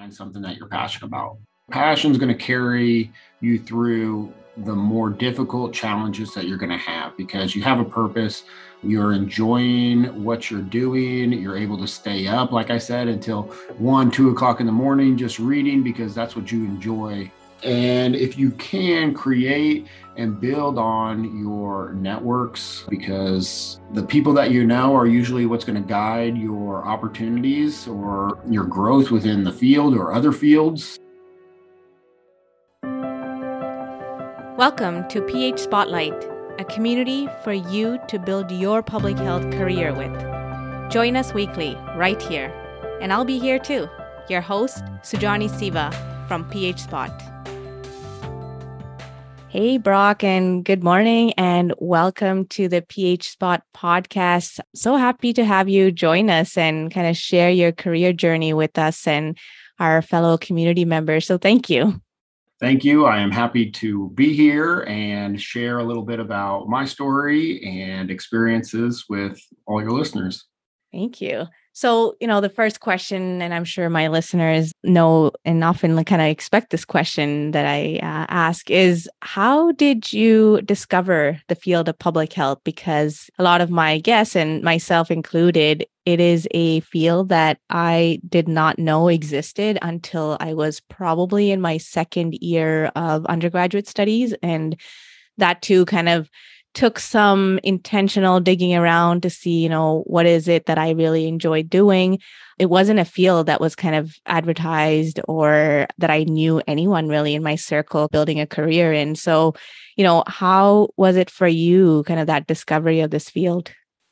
find something that you're passionate about. Passion is going to carry you through the more difficult challenges that you're going to have because you have a purpose. You're enjoying what you're doing. You're able to stay up, like I said, until 1, 2 o'clock in the morning, just reading because that's what you enjoy. And if you can create and build on your networks, because the people that you know are usually what's going to guide your opportunities or your growth within the field or other fields. Welcome to PH Spotlight, a community for you to build your public health career with. Join us weekly right here, and I'll be here too, your host, Sujani Siva from PH Spot. Hey, Brock, and good morning, and welcome to the PH Spot podcast. So happy to have you join us and kind of share your career journey with us and our fellow community members. So thank you. Thank you. I am happy to be here and share a little bit about my story and experiences with all your listeners. Thank you. So, the first question, and I'm sure my listeners know and often kind of expect this question that I ask is, how did you discover the field of public health? Because a lot of my guests, and myself included, it is a field that I did not know existed until I was probably in my second year of undergraduate studies. And that too kind of took some intentional digging around to see, what is it that I really enjoyed doing. It wasn't a field that was kind of advertised or that I knew anyone really in my circle building a career in. So, how was it for you, kind of that discovery of this field?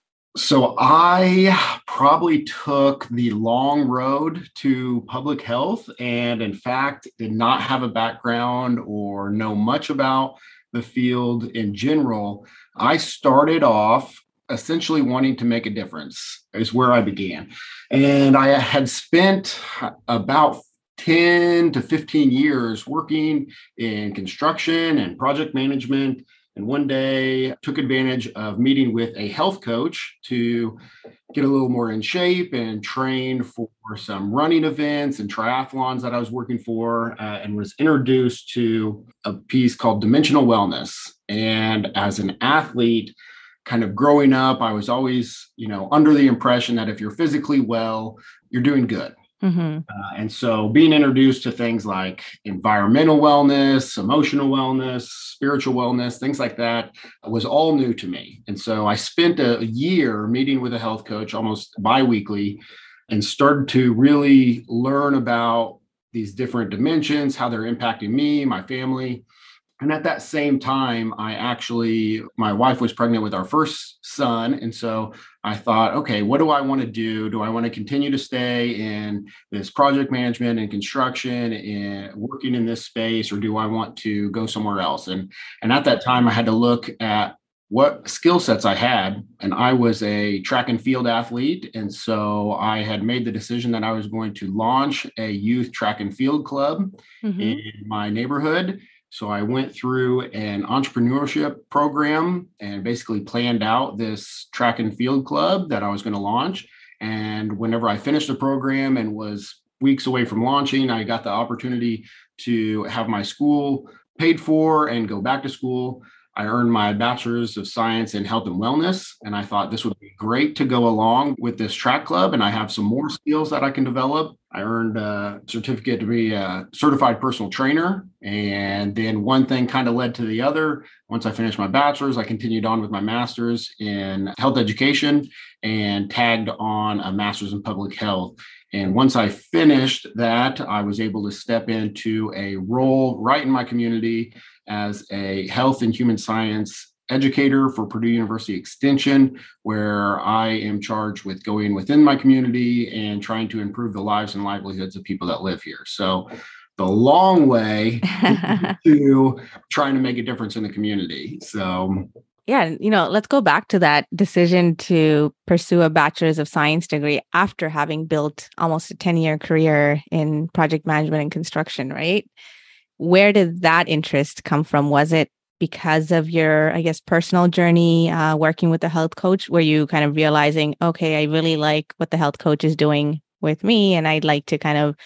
So I probably took the long road to public health and in fact did not have a background or know much about the field in general. I started off essentially wanting to make a difference is where I began. And I had spent about 10 to 15 years working in construction and project management. And one day took advantage of meeting with a health coach to get a little more in shape and train for some running events and triathlons that I was working for, and was introduced to a piece called Dimensional Wellness. And as an athlete, kind of growing up, I was always, under the impression that if you're physically well, you're doing good. Mm-hmm. And so being introduced to things like environmental wellness, emotional wellness, spiritual wellness, things like that was all new to me. And so I spent a year meeting with a health coach almost biweekly and started to really learn about these different dimensions, how they're impacting me, my family. And at that same time, my wife was pregnant with our first son. And so I thought, okay, what do I want to do? Do I want to continue to stay in this project management and construction and working in this space, or do I want to go somewhere else? And at that time, I had to look at what skill sets I had. And I was a track and field athlete. And so I had made the decision that I was going to launch a youth track and field club in my neighborhood. So I went through an entrepreneurship program and basically planned out this track and field club that I was going to launch. And whenever I finished the program and was weeks away from launching, I got the opportunity to have my school paid for and go back to school. I earned my bachelor's of science in health and wellness. And I thought this would be great to go along with this track club. And I have some more skills that I can develop. I earned a certificate to be a certified personal trainer. And then one thing kind of led to the other. Once I finished my bachelor's, I continued on with my master's in health education and tagged on a master's in public health. And once I finished that, I was able to step into a role right in my community as a health and human science educator for Purdue University Extension, where I am charged with going within my community and trying to improve the lives and livelihoods of people that live here. So the long way to trying to make a difference in the community. So yeah, let's go back to that decision to pursue a bachelor's of science degree after having built almost a 10-year career in project management and construction, right? Where did that interest come from? Was it because of your, personal journey working with the health coach? Were you kind of realizing, okay, I really like what the health coach is doing with me, and I'd like to kind of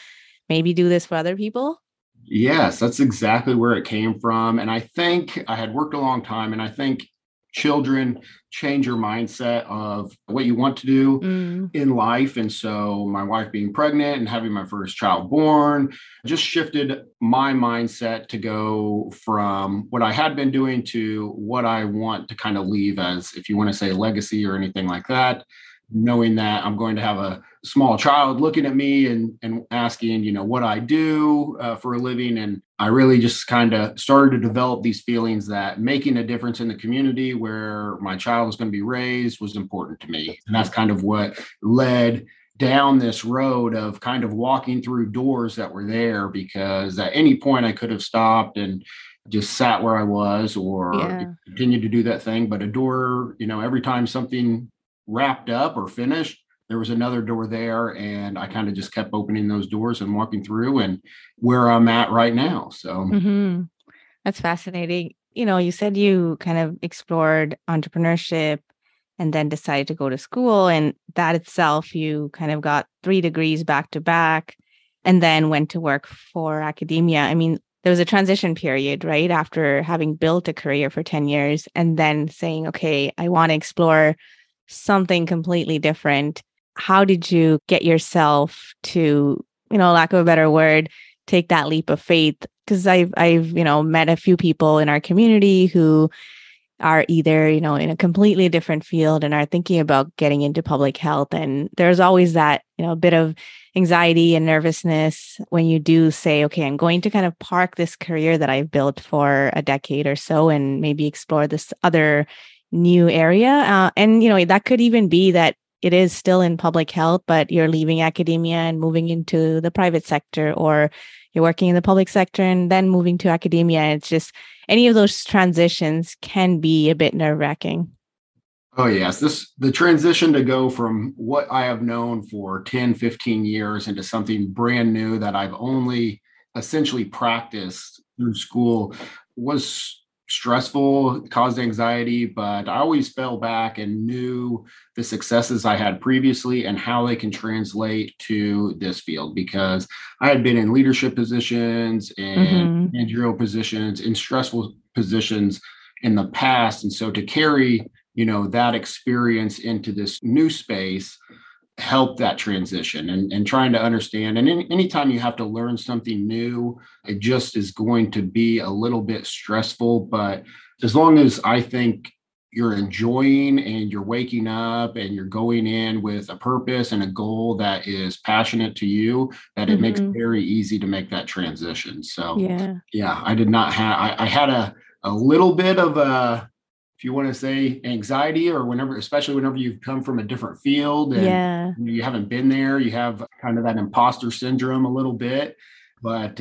maybe do this for other people? Yes, that's exactly where it came from. And I think I had worked a long time, and I think children change your mindset of what you want to do Mm, in life. And so, my wife being pregnant and having my first child born just shifted my mindset to go from what I had been doing to what I want to kind of leave as, if you want to say, legacy or anything like that, knowing that I'm going to have a small child looking at me and asking, what I do for a living. And I really just kind of started to develop these feelings that making a difference in the community where my child was going to be raised was important to me. And that's kind of what led down this road of kind of walking through doors that were there, because at any point I could have stopped and just sat where I was or yeah. continued to do that thing. But a door, every time something wrapped up or finished, there was another door there. And I kind of just kept opening those doors and walking through, and where I'm at right now. So, Hmm. That's fascinating. You said you kind of explored entrepreneurship and then decided to go to school. And that itself, you kind of got 3 degrees back to back and then went to work for academia. I mean, there was a transition period, right? After having built a career for 10 years and then saying, okay, I want to explore something completely different. How did you get yourself to, lack of a better word, take that leap of faith? Because I've met a few people in our community who are either in a completely different field and are thinking about getting into public health, and there's always that bit of anxiety and nervousness when you do say, okay, I'm going to kind of park this career that I've built for a decade or so and maybe explore this other new area. And that could even be that it is still in public health, but you're leaving academia and moving into the private sector, or you're working in the public sector and then moving to academia. It's just any of those transitions can be a bit nerve-wracking. oh yes, the transition to go from what I have known for 10, 15 years into something brand new that I've only essentially practiced through school was stressful, caused anxiety, but I always fell back and knew the successes I had previously and how they can translate to this field, because I had been in leadership positions and Mm-hmm. managerial positions in stressful positions in the past. And so to carry that experience into this new space help that transition, and trying to understand. And anytime you have to learn something new, it just is going to be a little bit stressful. But as long as I think you're enjoying and you're waking up and you're going in with a purpose and a goal that is passionate to you, that it makes it Mm-hmm. very easy to make that transition. So Yeah. yeah, I did not have, I had a little bit of a, if you want to say, anxiety, or whenever, especially whenever you've come from a different field and Yeah. you haven't been there, you have kind of that imposter syndrome a little bit. But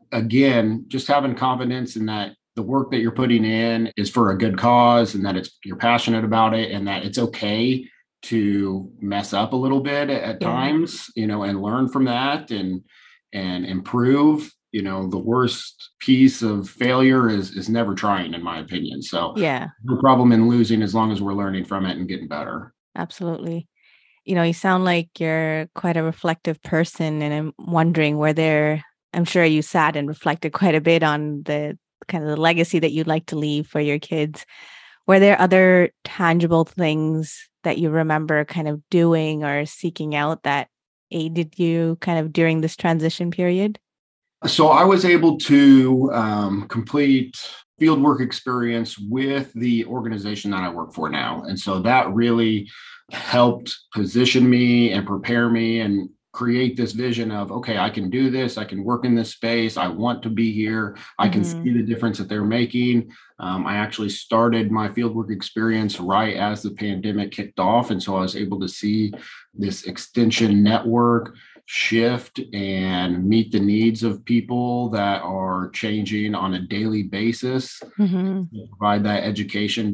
again, just having confidence in that the work that you're putting in is for a good cause, and that you're passionate about it, and that it's okay to mess up a little bit at Yeah. times, and learn from that and improve. The worst piece of failure is never trying, in my opinion. So Yeah. no problem in losing as long as we're learning from it and getting better. Absolutely. You sound like you're quite a reflective person, and I'm wondering I'm sure you sat and reflected quite a bit on the kind of the legacy that you'd like to leave for your kids. Were there other tangible things that you remember kind of doing or seeking out that aided you kind of during this transition period? So I was able to complete fieldwork experience with the organization that I work for now. And so that really helped position me and prepare me and create this vision of, okay, I can do this. I can work in this space. I want to be here. I can Mm-hmm. see the difference that they're making. I actually started my fieldwork experience right as the pandemic kicked off. And so I was able to see this extension network shift and meet the needs of people that are changing on a daily basis, Mm-hmm. provide that education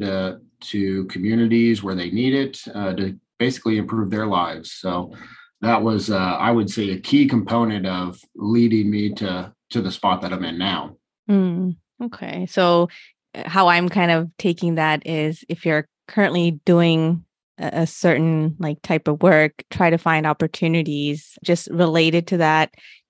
to communities where they need it, to basically improve their lives. So that was, I would say, a key component of leading me to the spot that I'm in now. Mm. Okay. So, how I'm kind of taking that is if you're currently doing a certain like type of work, try to find opportunities just related to that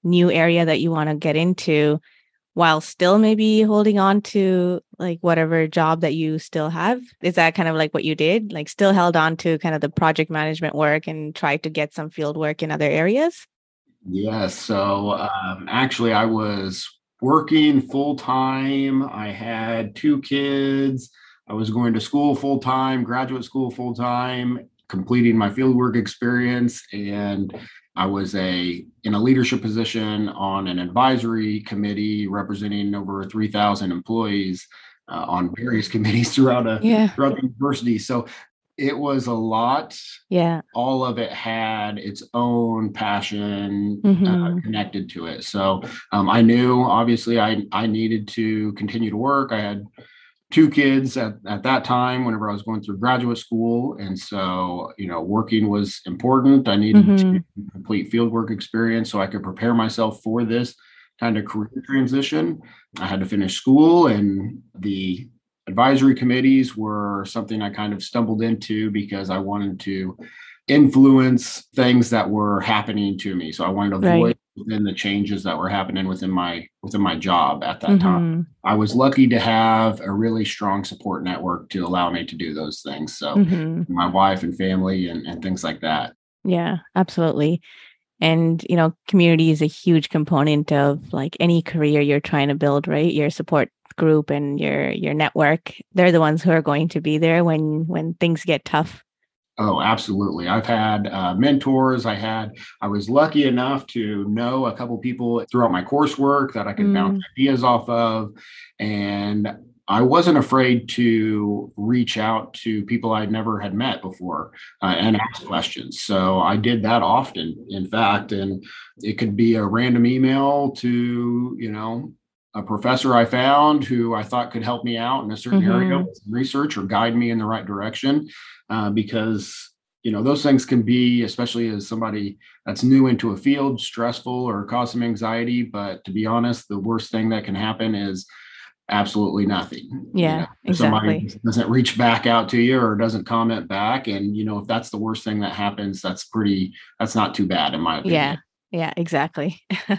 new area that you want to get into while still maybe holding on to like whatever job that you still have? Is that kind of like what you did? Like still held on to kind of the project management work and tried to get some field work in other areas? Yes. So actually, I was working full time. I had two kids. I was going to school full time, graduate school full time, completing my fieldwork experience, and I was in a leadership position on an advisory committee representing over 3,000 employees on various committees Yeah. throughout the university. So it was a lot. Yeah. All of it had its own passion Mm-hmm. connected to it. So I knew obviously I needed to continue to work. I had two kids at that time whenever I was going through graduate school. And so, working was important. I needed to Mm-hmm. complete fieldwork experience so I could prepare myself for this kind of career transition. I had to finish school, and the advisory committees were something I kind of stumbled into because I wanted to influence things that were happening to me. So I wanted to Right. avoid within the changes that were happening within my job at that time. Mm-hmm. I was lucky to have a really strong support network to allow me to do those things. So Mm-hmm. my wife and family and things like that. Yeah, absolutely. And, community is a huge component of like any career you're trying to build, right? Your support group and your network, they're the ones who are going to be there when things get tough. Oh, absolutely. I've had mentors. I was lucky enough to know a couple people throughout my coursework that I could bounce Mm, ideas off of. And I wasn't afraid to reach out to people I'd never had met before and ask questions. So I did that often, in fact, and it could be a random email to, a professor I found who I thought could help me out in a certain area mm-hmm. with some research or guide me in the right direction because those things can be, especially as somebody that's new into a field, stressful or cause some anxiety. But to be honest, the worst thing that can happen is absolutely nothing. Yeah, If somebody exactly. doesn't reach back out to you or doesn't comment back, and if that's the worst thing that happens, that's not too bad in my opinion. Yeah. Yeah, exactly.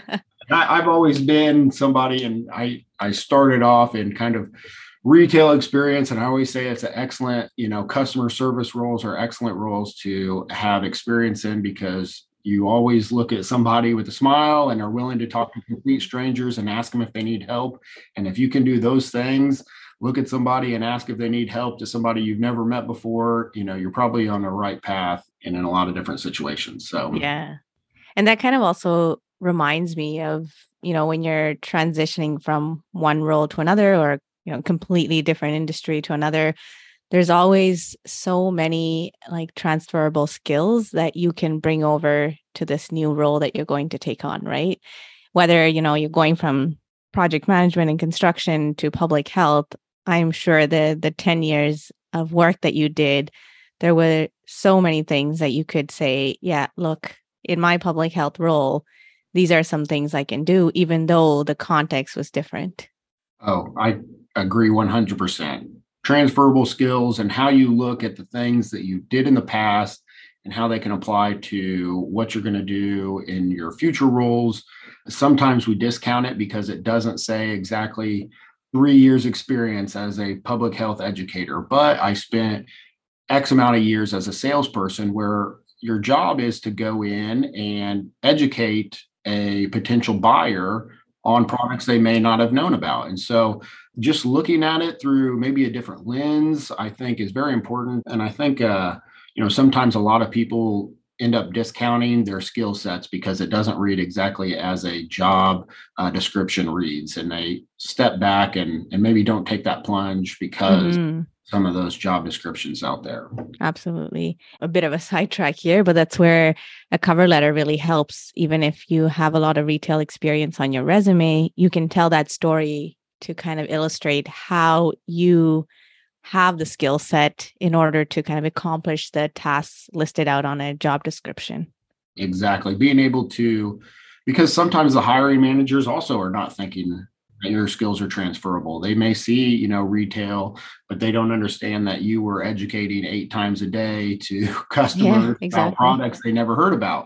I've always been somebody, and I started off in kind of retail experience, and I always say it's an excellent, customer service roles are excellent roles to have experience in because you always look at somebody with a smile and are willing to talk to complete strangers and ask them if they need help. And if you can do those things, look at somebody and ask if they need help to somebody you've never met before, you're probably on the right path and in a lot of different situations. So Yeah. And that kind of also reminds me of, when you're transitioning from one role to another or, completely different industry to another, there's always so many like transferable skills that you can bring over to this new role that you're going to take on, right? Whether, you're going from project management and construction to public health, I'm sure the 10 years of work that you did, there were so many things that you could say, yeah, look, in my public health role, these are some things I can do, even though the context was different. Oh, I agree 100%. Transferable skills and how you look at the things that you did in the past and how they can apply to what you're going to do in your future roles. Sometimes we discount it because it doesn't say exactly 3 years experience as a public health educator, but I spent X amount of years as a salesperson where your job is to go in and educate a potential buyer on products they may not have known about. And so just looking at it through maybe a different lens, I think is very important. And I think, sometimes a lot of people end up discounting their skill sets because it doesn't read exactly as a job description reads. And they step back and maybe don't take that plunge because Hmm. some of those job descriptions out there. Absolutely. A bit of a sidetrack here, but that's where a cover letter really helps. Even if you have a lot of retail experience on your resume, you can tell that story to kind of illustrate how you have the skill set in order to kind of accomplish the tasks listed out on a job description. Exactly. Being able to, because sometimes the hiring managers also are not thinking that your skills are transferable. They may see, retail, but they don't understand that you were educating 8 times a day to Yeah, customers about exactly. products they never heard about.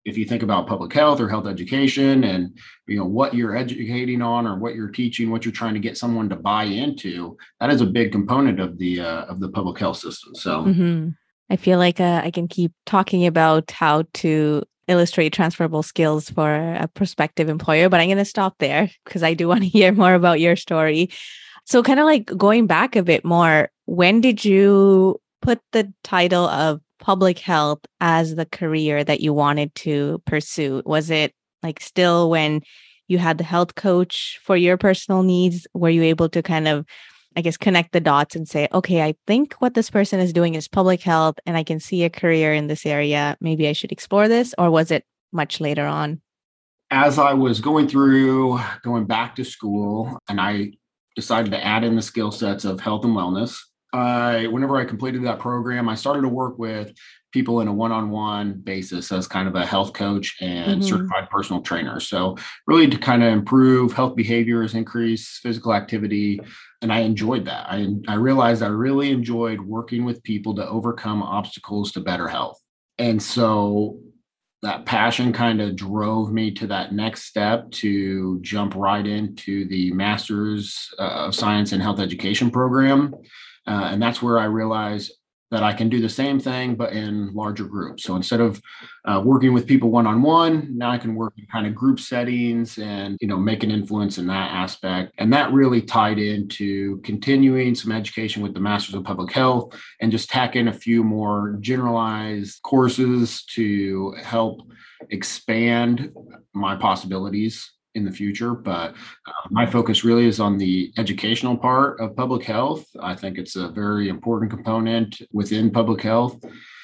if you think about public health or health education and what you're educating on or what you're teaching, what you're trying to get someone to buy into, that is a big component of the public health system. So I feel like I can keep talking about how to illustrate transferable skills for a prospective employer, but I'm going to stop there because I do want to hear more about your story. So kind of like going back a bit more, when did you put the title of public health as the career that you wanted to pursue? Was it like still when you had the health coach for your personal needs? Were you able to kind of, I guess, connect the dots and say, okay, I think what this person is doing is public health and I can see a career in this area. Maybe I should explore this? Or was it much later on? As I was going back to school, and I decided to add in the skill sets of health and wellness, whenever I completed that program, I started to work with people in a one-on-one basis as kind of a health coach and certified personal trainer. So really to kind of improve health behaviors, increase physical activity. And I enjoyed that. I realized I really enjoyed working with people to overcome obstacles to better health. And so that passion kind of drove me to that next step to jump right into the Master's of Science in Health Education program. And that's where I realized that I can do the same thing, but in larger groups. So instead of working with people one-on-one, now I can work in kind of group settings and, make an influence in that aspect. And that really tied into continuing some education with the Masters of Public Health and just tack in a few more generalized courses to help expand my possibilities in the future. But my focus really is on the educational part of public health. I think it's a very important component within public health.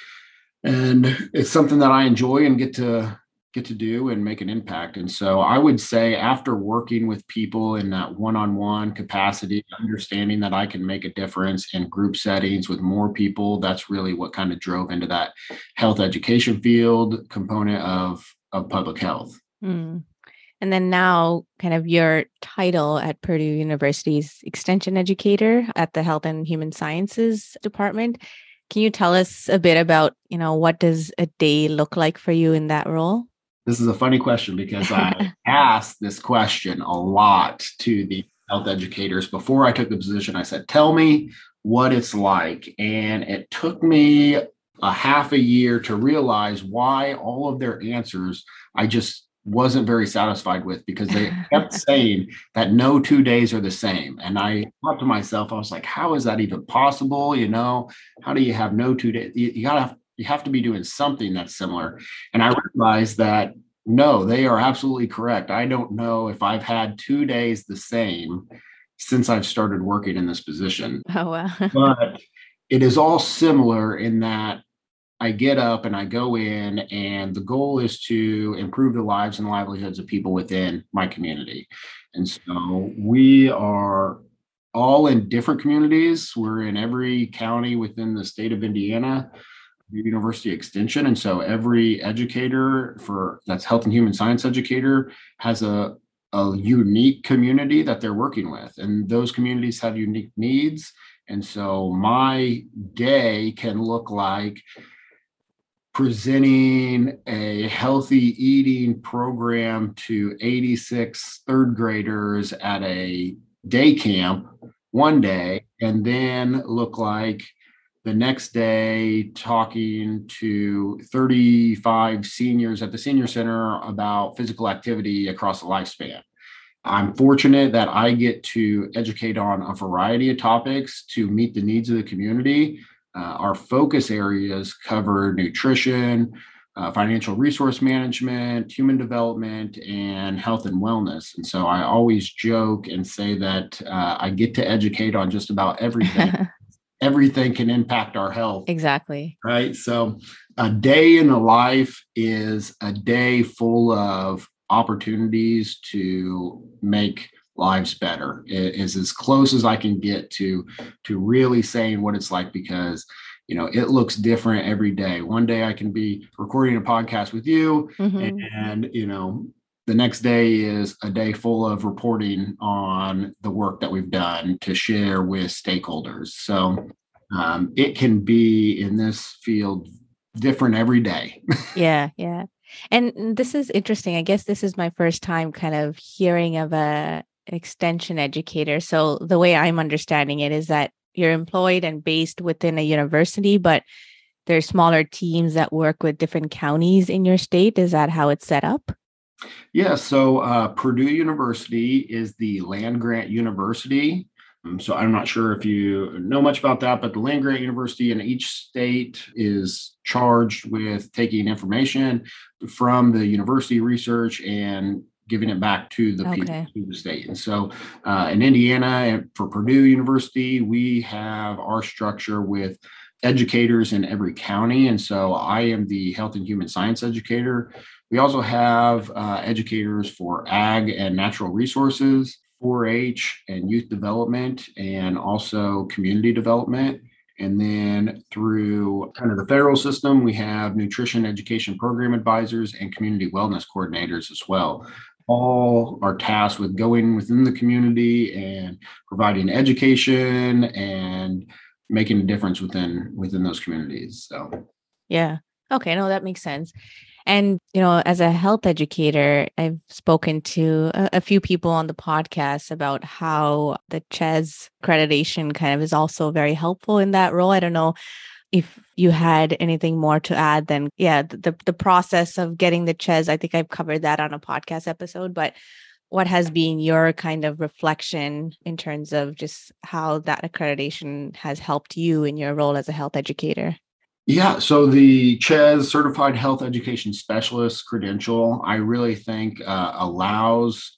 And it's something that I enjoy and get to do and make an impact. And so I would say after working with people in that one-on-one capacity, understanding that I can make a difference in group settings with more people, that's really what kind of drove into that health education field component of public health. And then now kind of your title at Purdue University's Extension Educator at the Health and Human Sciences Department. Can you tell us a bit about, what does a day look like for you in that role? This is a funny question because I asked this question a lot to the health educators before I took the position. I said, tell me what it's like. And it took me a half a year to realize why all of their answers I just wasn't very satisfied with, because they kept saying that no 2 days are the same. And I thought to myself, I was like, how is that even possible? How do you have no 2 days? You have to be doing something that's similar. And I realized that no, they are absolutely correct. I don't know if I've had 2 days the same since I've started working in this position. Oh, wow. But it is all similar in that I get up and I go in, and the goal is to improve the lives and livelihoods of people within my community. And so we are all in different communities. We're in every county within the state of Indiana, University Extension. And so every educator that's health and human science educator has a unique community that they're working with. And those communities have unique needs. And so my day can look like presenting a healthy eating program to 86 third graders at a day camp one day, and then look like the next day talking to 35 seniors at the senior center about physical activity across the lifespan. I'm fortunate that I get to educate on a variety of topics to meet the needs of the community. Our focus areas cover nutrition, financial resource management, human development, and health and wellness. And so I always joke and say that I get to educate on just about everything. Everything can impact our health. Exactly. Right. So a day in the life is a day full of opportunities to make lives better. It is as close as I can get to really saying what it's like, because it looks different every day. One day I can be recording a podcast with you, and the next day is a day full of reporting on the work that we've done to share with stakeholders. So it can be in this field different every day. Yeah. And this is interesting. I guess this is my first time kind of hearing of a extension educator. So the way I'm understanding it is that you're employed and based within a university, but there's smaller teams that work with different counties in your state. Is that how it's set up? Yeah, so Purdue University is the land grant university. So I'm not sure if you know much about that, but the land grant university in each state is charged with taking information from the university research and giving it back to the people, Okay. to the state. And so in Indiana, and for Purdue University, we have our structure with educators in every county. And so I am the health and human science educator. We also have educators for ag and natural resources, 4-H and youth development, and also community development. And then through kind of the federal system, we have nutrition education program advisors and community wellness coordinators as well. All are tasked with going within the community and providing education and making a difference within those communities. So Yeah. Okay. No, that makes sense. And, as a health educator, I've spoken to a few people on the podcast about how the CHES accreditation kind of is also very helpful in that role. I don't know if you had anything more to add than, yeah, the process of getting the CHES. I think I've covered that on a podcast episode, but what has been your kind of reflection in terms of just how that accreditation has helped you in your role as a health educator? yeah, so the CHES Certified Health Education Specialist credential, I really think allows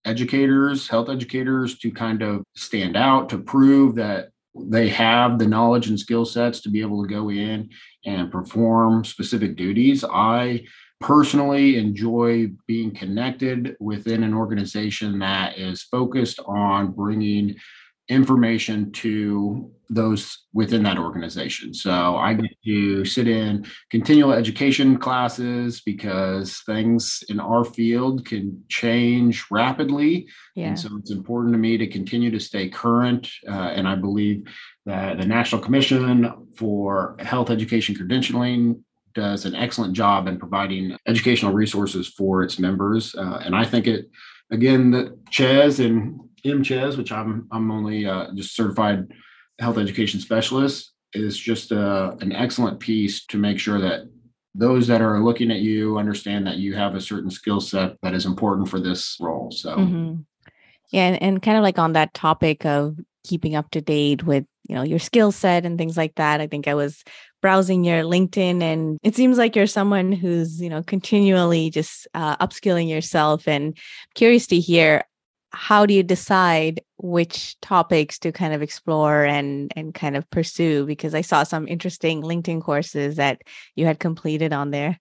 health educators to kind of stand out, to prove that they have the knowledge and skill sets to be able to go in and perform specific duties. I personally enjoy being connected within an organization that is focused on bringing information to those within that organization. So I get to sit in continual education classes because things in our field can change rapidly. Yeah. And so it's important to me to continue to stay current. And I believe that the National Commission for Health Education Credentialing does an excellent job in providing educational resources for its members. And I think again, the CHES and MCHES, which I'm only just certified health education specialist, is just an excellent piece to make sure that those that are looking at you understand that you have a certain skill set that is important for this role. So, yeah, and kind of like on that topic of keeping up to date with your skill set and things like that. I think I was browsing your LinkedIn, and it seems like you're someone who's continually just upskilling yourself. And curious to hear, how do you decide which topics to kind of explore and kind of pursue? Because I saw some interesting LinkedIn courses that you had completed on there.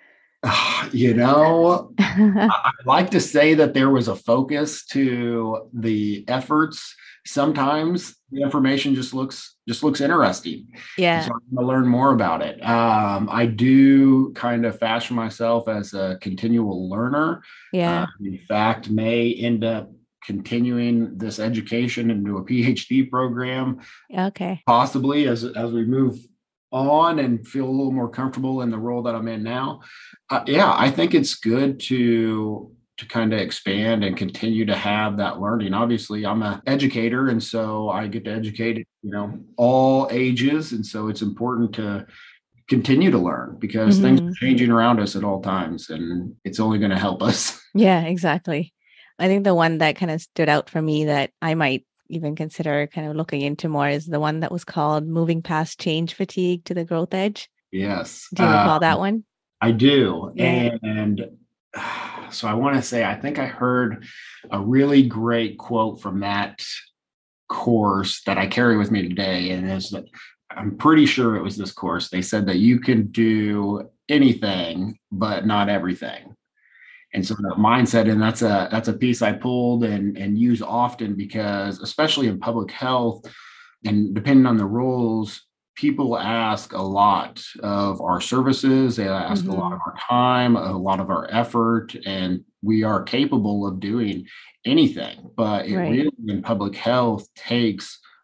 I'd like to say that there was a focus to the efforts. Sometimes the information just looks interesting. Yeah. So I'm going to learn more about it. I do kind of fashion myself as a continual learner. Yeah. In fact, may end up continuing this education into a PhD program. Okay. Possibly as we move on and feel a little more comfortable in the role that I'm in now. I think it's good to kind of expand and continue to have that learning. Obviously, I'm an educator, and so I get to educate, all ages. And so it's important to continue to learn because things are changing around us at all times, and it's only going to help us. Yeah, exactly. I think the one that kind of stood out for me that I might even consider kind of looking into more is the one that was called Moving Past Change Fatigue to the Growth Edge. Yes. Do you recall that one? I do. Yeah. And so I want to say, I think I heard a really great quote from that course that I carry with me today. And is that I'm pretty sure it was this course. They said that you can do anything, but not everything. And so that mindset, and that's a piece I pulled and use often because, especially in public health, and depending on the roles, people ask a lot of our services. They ask a lot of our time, a lot of our effort, and we are capable of doing anything. But it really, in public health, takes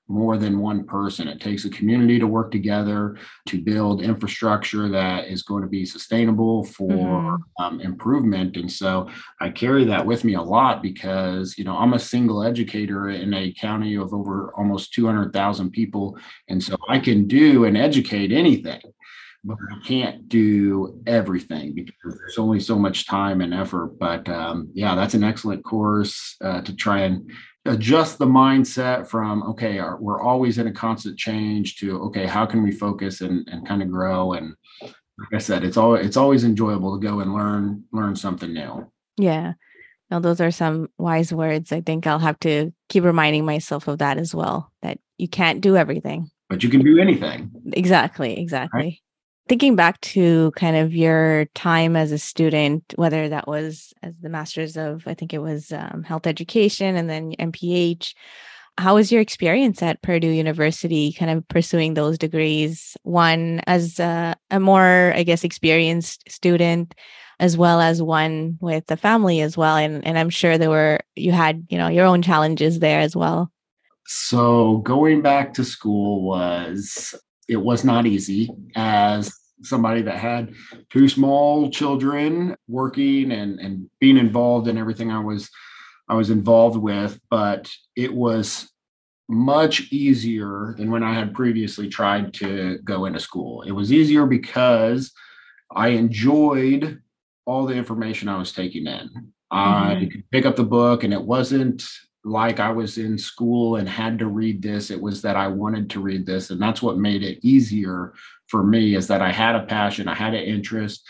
more than one person. It takes a community to work together to build infrastructure that is going to be sustainable for Mm-hmm. improvement. And so I carry that with me a lot because, I'm a single educator in a county of over almost 200,000 people. And so I can do and educate anything, but I can't do everything because there's only so much time and effort. But yeah, that's an excellent course to try and adjust the mindset from, okay, we're always in a constant change to, okay, how can we focus and kind of grow? And like I said, it's always enjoyable to go and learn something new. Yeah. Now, those are some wise words. I think I'll have to keep reminding myself of that as well, that you can't do everything. But you can do anything. Exactly. Right? Exactly. Thinking back to kind of your time as a student, whether that was as the master's of, I think it was health education and then MPH, how was your experience at Purdue University, kind of pursuing those degrees? One as a more, I guess, experienced student, as well as one with a family as well. And I'm sure you had, your own challenges there as well. So going back to school it was not easy as somebody that had two small children working and being involved in everything I was involved with, but it was much easier than when I had previously tried to go into school. It was easier because I enjoyed all the information I was taking in. I Mm-hmm. could pick up the book, and it wasn't like I was in school and had to read this. It was that I wanted to read this. And that's what made it easier for me, is that I had a passion, I had an interest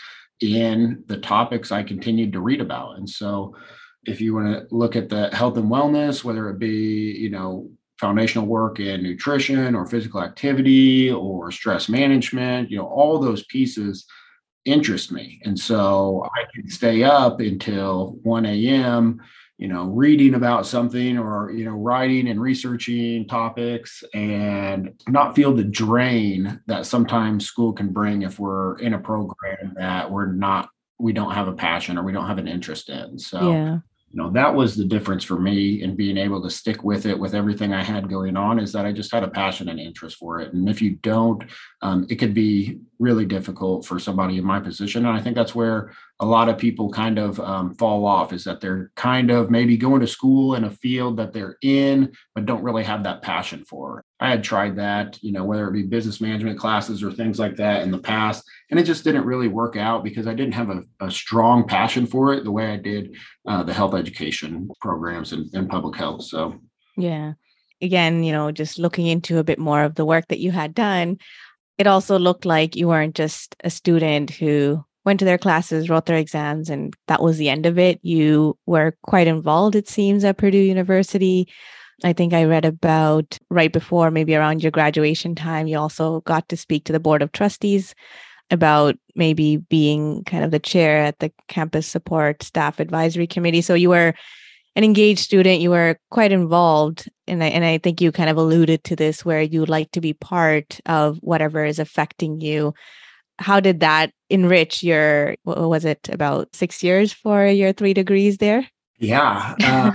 in the topics I continued to read about. And so if you want to look at the health and wellness, whether it be, foundational work in nutrition or physical activity or stress management, all those pieces interest me. And so I can stay up until 1 a.m., reading about something or, writing and researching topics and not feel the drain that sometimes school can bring if we're in a program that we don't have a passion or we don't have an interest in. So Yeah. that was the difference for me in being able to stick with it with everything I had going on, is that I just had a passion and interest for it. And if you don't, it could be really difficult for somebody in my position. And I think that's where a lot of people kind of fall off, is that they're kind of maybe going to school in a field that they're in, but don't really have that passion for. I had tried that, whether it be business management classes or things like that in the past, and it just didn't really work out because I didn't have a strong passion for it the way I did the health education programs and public health. So, Yeah. Again, just looking into a bit more of the work that you had done, it also looked like you weren't just a student who went to their classes, wrote their exams, and that was the end of it. You were quite involved, it seems, at Purdue University. I think I read about right before, maybe around your graduation time, you also got to speak to the board of trustees about maybe being kind of the chair at the campus support staff advisory committee. So you were an engaged student, you were quite involved. And I think you kind of alluded to this, where you would like to be part of whatever is affecting you. How did that enrich what was it, about 6 years for your 3 degrees there? yeah.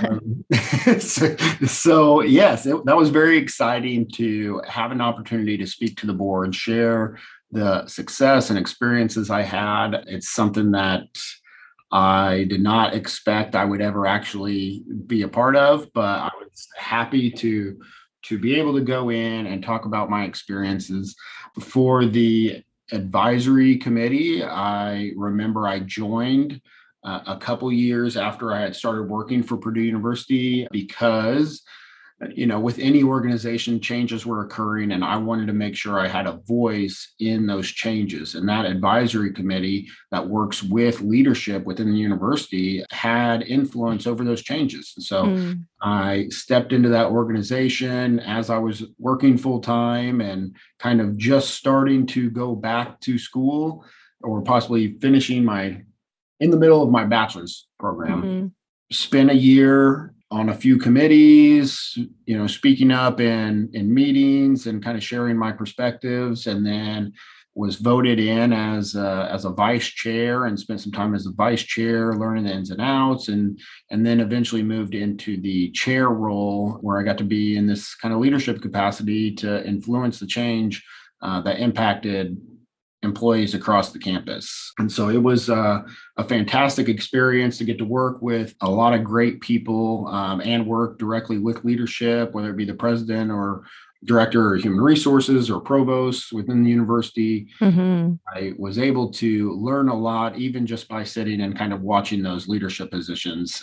So yes, that was very exciting to have an opportunity to speak to the board, share the success and experiences I had. It's something that I did not expect I would ever actually be a part of, but I was happy to be able to go in and talk about my experiences. For the advisory committee, I remember I joined a couple years after I had started working for Purdue University because with any organization, changes were occurring, and I wanted to make sure I had a voice in those changes. And that advisory committee that works with leadership within the university had influence over those changes. And so Mm. I stepped into that organization as I was working full time and kind of just starting to go back to school, or possibly finishing in the middle of my bachelor's program. Mm-hmm. Spent a year on a few committees, speaking up in meetings and kind of sharing my perspectives. And then was voted in as a vice chair and spent some time as a vice chair, learning the ins and outs, and then eventually moved into the chair role where I got to be in this kind of leadership capacity to influence the change that impacted employees across the campus. And so it was a fantastic experience to get to work with a lot of great people and work directly with leadership, whether it be the president or director of human resources or provost within the university. Mm-hmm. I was able to learn a lot, even just by sitting and kind of watching those leadership positions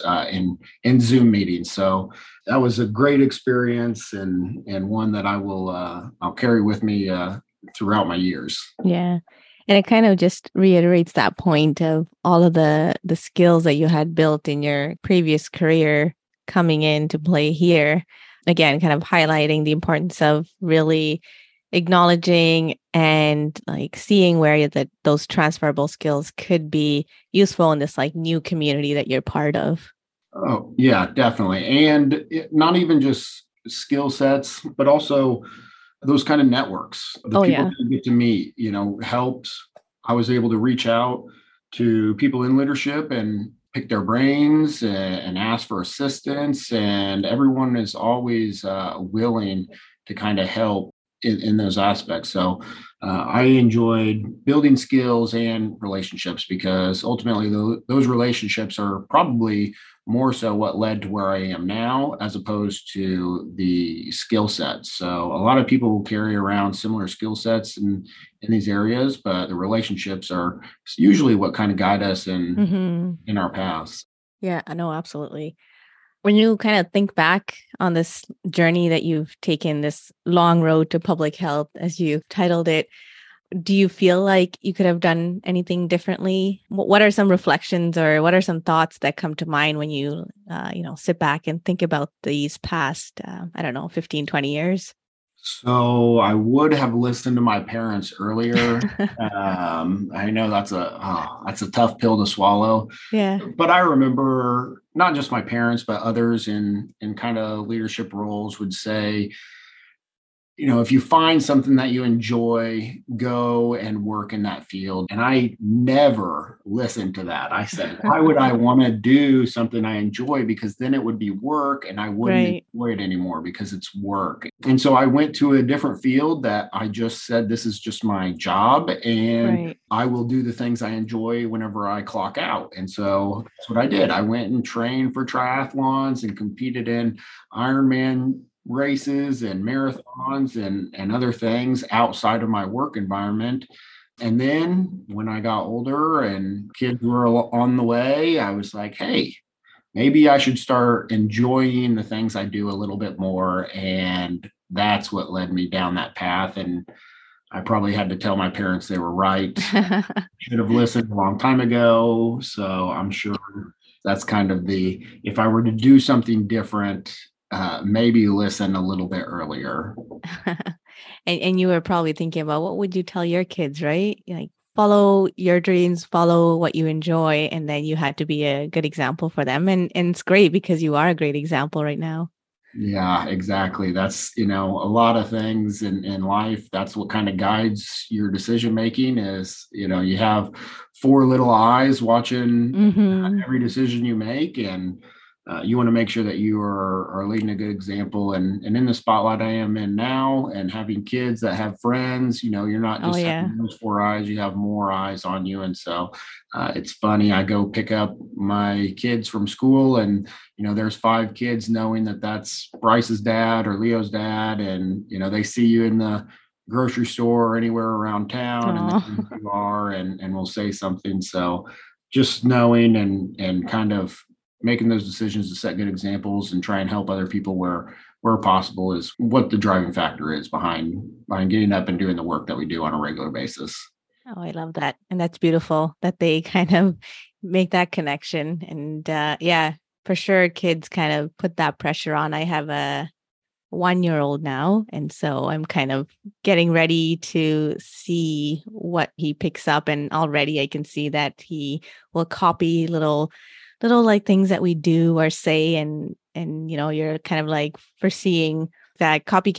in Zoom meetings. So that was a great experience and one that I'll carry with me throughout my years. Yeah. And it kind of just reiterates that point of all of the skills that you had built in your previous career coming into play here. Again, kind of highlighting the importance of really acknowledging and like seeing where those transferable skills could be useful in this like new community that you're part of. Oh, yeah, definitely. And not even just skill sets, but also those kind of networks. The people that you get to meet, helped. I was able to reach out to people in leadership and pick their brains and ask for assistance. And everyone is always willing to kind of help in those aspects. So I enjoyed building skills and relationships because ultimately those relationships are probably more so what led to where I am now, as opposed to the skill sets. So a lot of people will carry around similar skill sets in these areas, but the relationships are usually what kind of guide us in our paths. Yeah, I know, absolutely. When you kind of think back on this journey that you've taken, this long road to public health, as you've titled it, do you feel like you could have done anything differently? What are some reflections or what are some thoughts that come to mind when you, sit back and think about these past, 15, 20 years? So I would have listened to my parents earlier. I know that's a tough pill to swallow. Yeah. But I remember not just my parents, but others in kind of leadership roles would say, if you find something that you enjoy, go and work in that field. And I never listened to that. I said, why would I want to do something I enjoy? Because then it would be work and I wouldn't enjoy it anymore because it's work. And so I went to a different field that I just said, this is just my job and I will do the things I enjoy whenever I clock out. And so that's what I did. I went and trained for triathlons and competed in Ironman races and marathons and other things outside of my work environment. And then when I got older and kids were on the way, I was like, hey, maybe I should start enjoying the things I do a little bit more. And that's what led me down that path. And I probably had to tell my parents they were right. Should have listened a long time ago. So I'm sure that's kind of if I were to do something different, maybe listen a little bit earlier. and you were probably thinking about what would you tell your kids, right? Like follow your dreams, follow what you enjoy, and then you had to be a good example for them. And it's great because you are a great example right now. Yeah, exactly. That's, a lot of things in life. That's what kind of guides your decision making is, you have four little eyes watching every decision you make. And you want to make sure that you are leading a good example and in the spotlight I am in now and having kids that have friends, you're not just having those four eyes, you have more eyes on you. And so it's funny. I go pick up my kids from school and, there's five kids knowing that that's Bryce's dad or Leo's dad. And, they see you in the grocery store or anywhere around town and they know who you are and will say something. So just knowing and kind of making those decisions to set good examples and try and help other people where possible is what the driving factor is behind getting up and doing the work that we do on a regular basis. Oh, I love that. And that's beautiful that they kind of make that connection. And for sure, kids kind of put that pressure on. I have a 1-year-old now. And so I'm kind of getting ready to see what he picks up. And already I can see that he will copy little like things that we do or say. And you're kind of like foreseeing that copycat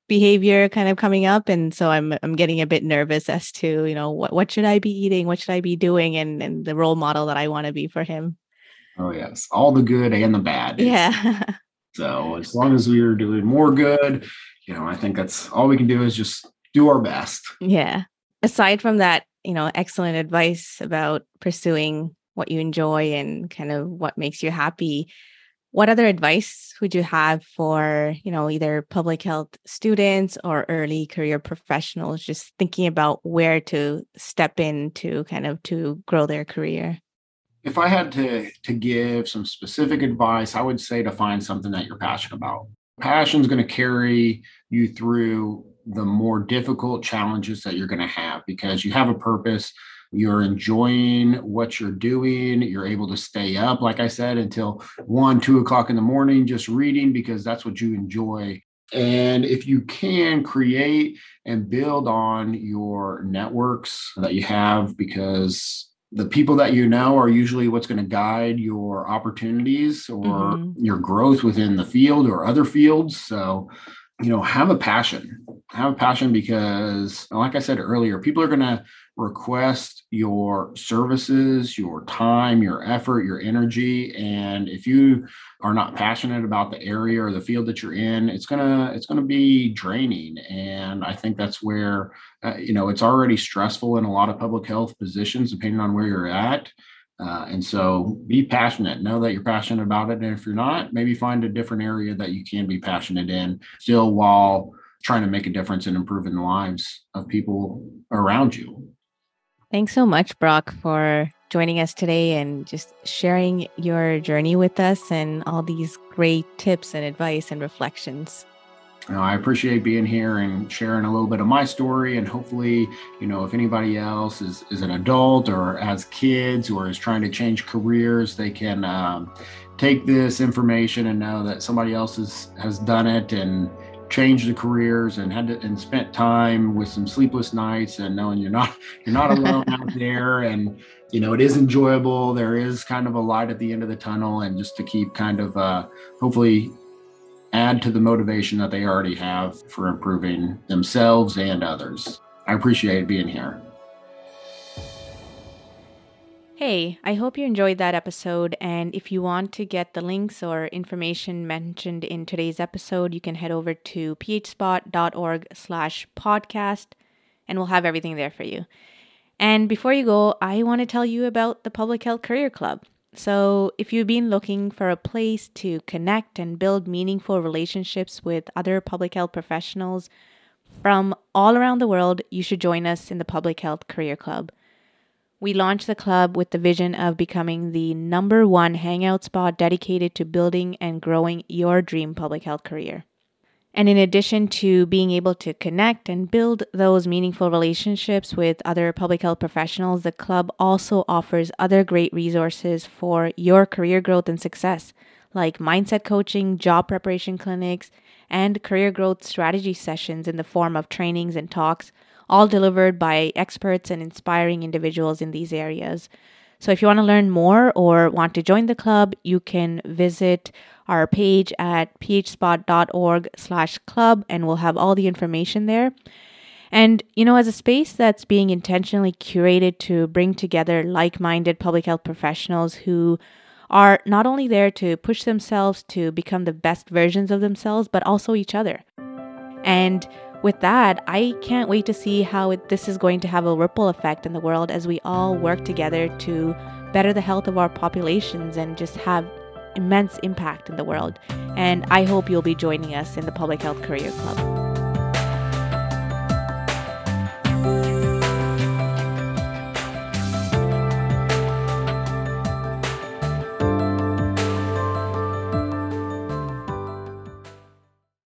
behavior kind of coming up. And so I'm getting a bit nervous as to, what should I be eating? What should I be doing? And the role model that I want to be for him. Oh, yes. All the good and the bad. Yeah. So as long as we are doing more good, I think that's all we can do is just do our best. Yeah. Aside from that, excellent advice about pursuing what you enjoy and kind of what makes you happy. What other advice would you have for, either public health students or early career professionals just thinking about where to step in to grow their career? If I had to give some specific advice, I would say to find something that you're passionate about. Passion is going to carry you through the more difficult challenges that you're going to have because you have a purpose. You're enjoying what you're doing. You're able to stay up, like I said, until 1, 2 o'clock in the morning, just reading because that's what you enjoy. And if you can create and build on your networks that you have, because the people that are usually what's going to guide your opportunities or your growth within the field or other fields. So, have a passion because, like I said earlier, people are going to request your services, your time, your effort, your energy. And if you are not passionate about the area or the field that you're in, it's going to be draining. And I think that's where, it's already stressful in a lot of public health positions, depending on where you're at. And so be passionate, know that you're passionate about it. And if you're not, maybe find a different area that you can be passionate in still while trying to make a difference and improving the lives of people around you. Thanks so much, Brock, for joining us today and just sharing your journey with us and all these great tips and advice and reflections. I appreciate being here and sharing a little bit of my story. And hopefully, if anybody else is an adult or has kids or is trying to change careers, they can take this information and know that somebody else has done it and changed the careers and spent time with some sleepless nights and knowing you're not alone out there. And, it is enjoyable. There is kind of a light at the end of the tunnel, and just to keep kind of hopefully add to the motivation that they already have for improving themselves and others. I appreciate being here. Hey, I hope you enjoyed that episode. And if you want to get the links or information mentioned in today's episode, you can head over to phspot.org/podcast and we'll have everything there for you. And before you go, I want to tell you about the Public Health Career Club. So if you've been looking for a place to connect and build meaningful relationships with other public health professionals from all around the world, you should join us in the Public Health Career Club. We launched the club with the vision of becoming the #1 hangout spot dedicated to building and growing your dream public health career. And in addition to being able to connect and build those meaningful relationships with other public health professionals, the club also offers other great resources for your career growth and success, like mindset coaching, job preparation clinics, and career growth strategy sessions in the form of trainings and talks, all delivered by experts and inspiring individuals in these areas. So if you want to learn more or want to join the club, you can visit our page at phspot.org/club and we'll have all the information there. And, as a space that's being intentionally curated to bring together like-minded public health professionals who are not only there to push themselves to become the best versions of themselves, but also each other. And with that, I can't wait to see how this is going to have a ripple effect in the world as we all work together to better the health of our populations and just have immense impact in the world. And I hope you'll be joining us in the Public Health Career Club.